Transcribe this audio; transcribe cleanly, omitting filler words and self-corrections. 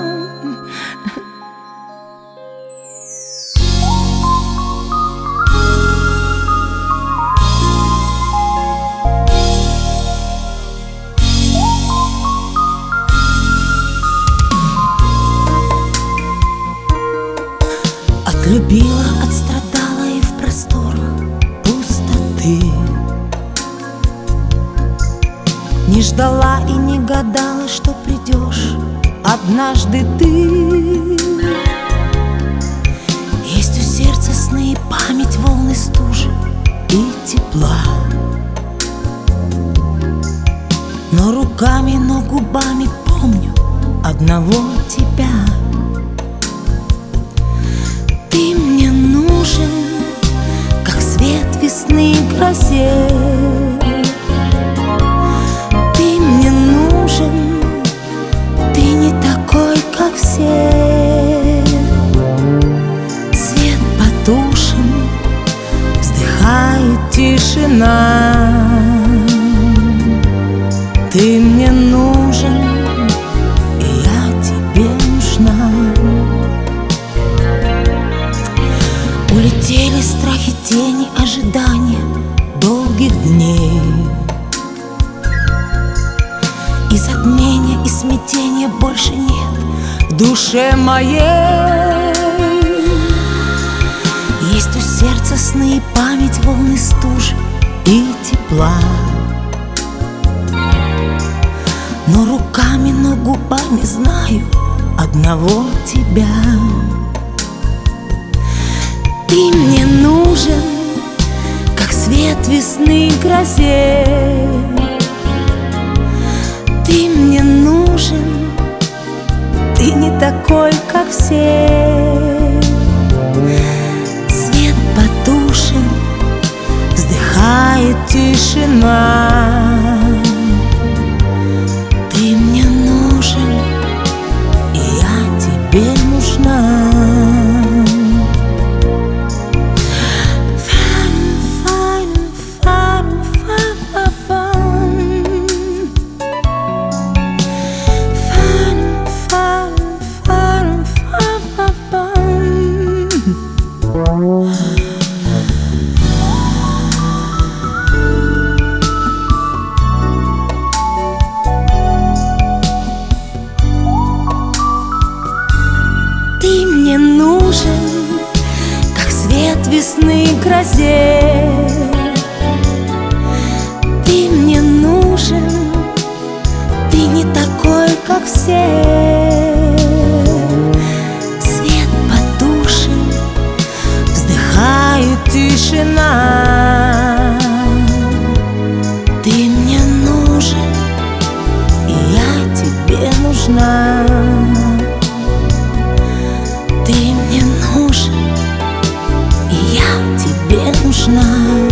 Любила, отстрадала и в просторах пустоты. Не ждала и не гадала, что придешь однажды ты. Есть у сердца сны и память, волны стужи и тепла. Но руками, но губами помню одного тебя. Ты мне нужен, как свет весны и грозе. Ты мне нужен, ты не такой, как все. Свет потушен, вздыхает тишина. Ты мне нужен, и я тебе нужна. Улетели страхи, тени, ожидания долгих дней. И затмения, и смятения больше нет в душе моей. Есть у сердца сны и память, волны стужи и тепла. Но руками, но губами знаю одного тебя. Ты мне нужен, как свет весны и грозе. Ты мне нужен, ты не такой, как все. Свет потушен, вздыхает тишина. Ты мне нужен, и я тебе нужна. Ты мне нужен, как свет весны и грозе. Ты мне нужен, ты не такой, как все. Свет потушен, вздыхает тишина. Ты мне нужен, и я тебе нужна. Ты мне нужен, и я тебе нужна.